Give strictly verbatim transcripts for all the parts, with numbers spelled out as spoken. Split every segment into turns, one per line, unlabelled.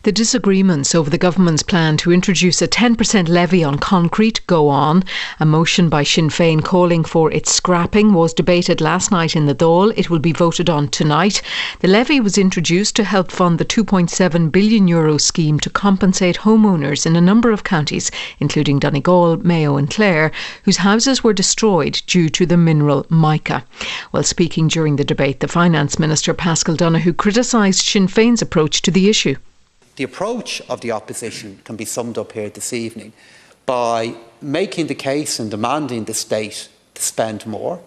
The disagreements over the government's plan to introduce a ten percent levy on concrete go on. A motion by Sinn Féin calling for its scrapping was debated last night in the Dáil. It will be voted on tonight. The levy was introduced to help fund the two point seven billion euro scheme to compensate homeowners in a number of counties, including Donegal, Mayo and Clare, whose houses were destroyed due to the mineral mica. While speaking during the debate, the Finance Minister Paschal Donohoe criticised Sinn Féin's approach to the issue.
The approach of the opposition can be summed up here this evening by making the case and demanding the state to spend more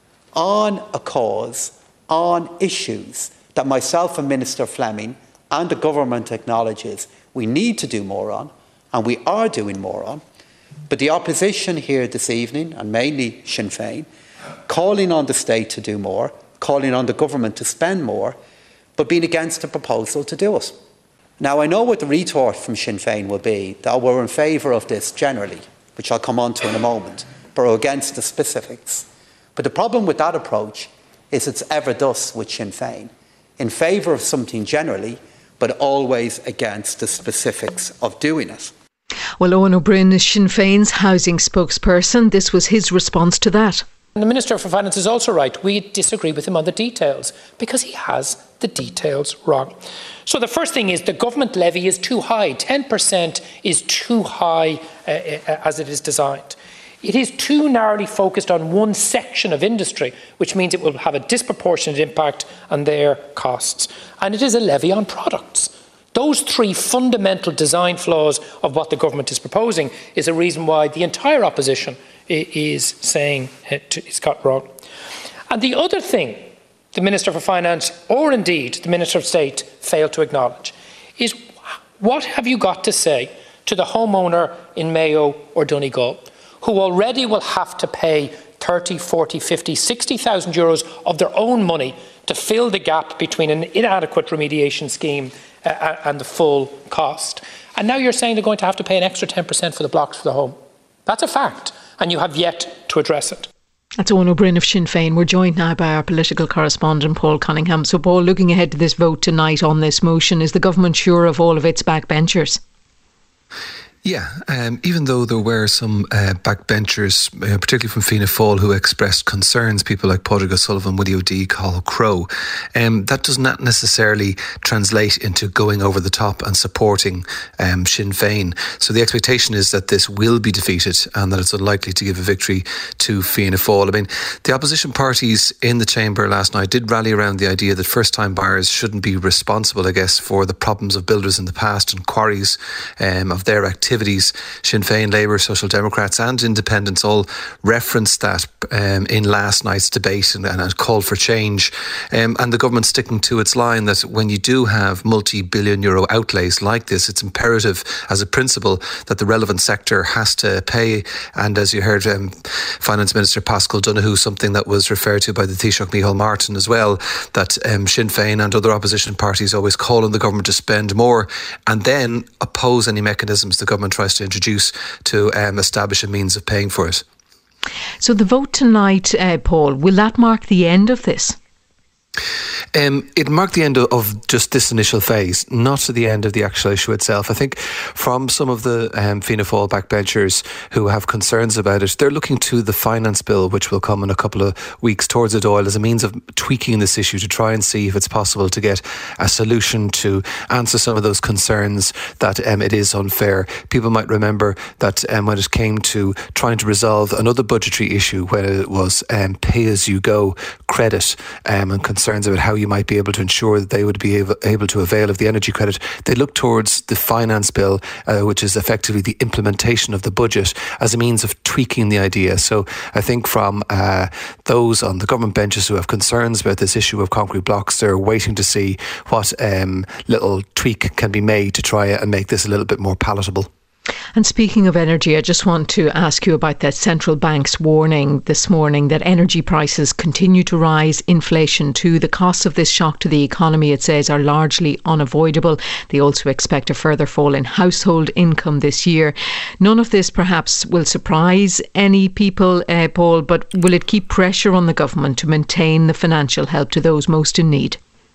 on a cause, on issues that myself and Minister Fleming and the government acknowledges we need to do more on, and we are doing more on. But the opposition here this evening, and mainly Sinn Féin, calling on the state to do more, calling on the government to spend more, but being against the proposal to do it. Now, I know what the retort from Sinn Féin will be, that we're in favour of this generally, which I'll come on to in a moment, but are against the specifics. But the problem with that approach is it's ever thus with Sinn Féin, in favour of something generally, but always against the specifics of doing it.
Well, Owen O'Brien is Sinn Féin's housing spokesperson. This was his response to that.
And the Minister for Finance is also right. We disagree with him on the details because he has the details wrong. So the first thing is the government levy is too high. ten percent is too high uh, uh, as it is designed. It is too narrowly focused on one section of industry, which means it will have a disproportionate impact on their costs. And it is a levy on products. Those three fundamental design flaws of what the government is proposing is a reason why the entire opposition is saying it's got wrong. And the other thing the Minister for Finance, or indeed the Minister of State, failed to acknowledge is what have you got to say to the homeowner in Mayo or Donegal who already will have to pay thirty, forty, fifty, sixty thousand euros of their own money to fill the gap between an inadequate remediation scheme uh, and the full cost. And now you're saying they're going to have to pay an extra ten percent for the blocks for the home. That's a fact, and you have yet to address it.
That's Owen O'Brien of Sinn Féin. We're joined now by our political correspondent, Paul Cunningham. So, Paul, looking ahead to this vote tonight on this motion, is the government sure of all of its backbenchers?
Yeah, um, even though there were some uh, backbenchers, uh, particularly from Fianna Fáil, who expressed concerns, people like Padraig O'Sullivan, Woody O'Dea, Cathal Crowe, um, that does not necessarily translate into going over the top and supporting um, Sinn Féin. So the expectation is that this will be defeated and that it's unlikely to give a victory to Fianna Fáil. I mean, the opposition parties in the chamber last night did rally around the idea that first-time buyers shouldn't be responsible, I guess, for the problems of builders in the past and quarries um, of their activities. Activities. Sinn Féin, Labour, Social Democrats and Independents all referenced that um, in last night's debate and, and called for change. Um, and the government sticking to its line that when you do have multi-billion euro outlays like this, it's imperative as a principle that the relevant sector has to pay. And as you heard um, Finance Minister Paschal Donohoe, something that was referred to by the Taoiseach Micheál Martin as well, that um, Sinn Féin and other opposition parties always call on the government to spend more and then oppose any mechanisms the government tries to introduce to um, establish a means of paying for it.
So the vote tonight, uh, Paul, will that mark the end of this?
Um, it marked the end of, of just this initial phase, not the end of the actual issue itself. I think from some of the um, Fianna Fáil backbenchers who have concerns about it, they're looking to the finance bill, which will come in a couple of weeks towards the Dáil, as a means of tweaking this issue to try and see if it's possible to get a solution to answer some of those concerns that um, it is unfair. People might remember that um, when it came to trying to resolve another budgetary issue, when it was um, pay-as-you-go credit um, and concerns about how you might be able to ensure that they would be able, able to avail of the energy credit, they look towards the finance bill, uh, which is effectively the implementation of the budget, as a means of tweaking the idea. So I think from uh, those on the government benches who have concerns about this issue of concrete blocks, they're waiting to see what um, little tweak can be made to try and make this a little bit more palatable.
And speaking of energy, I just want to ask you about that central bank's warning this morning that energy prices continue to rise, inflation too. The costs of this shock to the economy, it says, are largely unavoidable. They also expect a further fall in household income this year. None of this perhaps will surprise any people, uh, Paul, but will it keep pressure on the government to maintain the financial help to those most in need?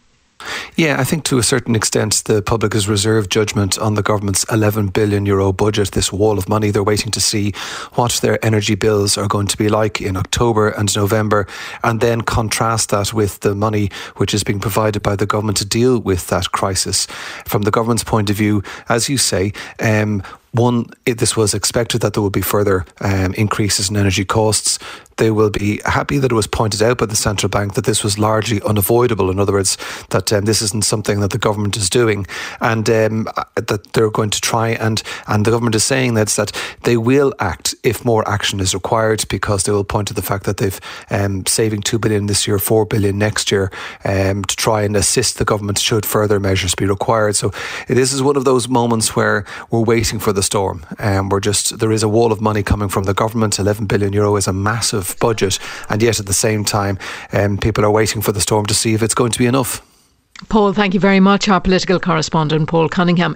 Yeah, I think to a certain extent the public has reserved judgment on the government's eleven billion euro budget, this wall of money. They're waiting to see what their energy bills are going to be like in October and November, and then contrast that with the money which is being provided by the government to deal with that crisis. From the government's point of view, as you say, um, One, it, this was expected that there would be further um, increases in energy costs. They will be happy that it was pointed out by the central bank that this was largely unavoidable. In other words, that um, this isn't something that the government is doing, and um, that they're going to try and and the government is saying that's that they will act if more action is required, because they will point to the fact that they've um, saving two billion this year, four billion next year, um, to try and assist the government should further measures be required. So this is one of those moments where we're waiting for the storm. Um, we're just there is a wall of money coming from the government. eleven billion euro is a massive budget, and yet at the same time um, people are waiting for the storm to see if it's going to be enough.
Paul, thank you very much. Our political correspondent Paul Cunningham.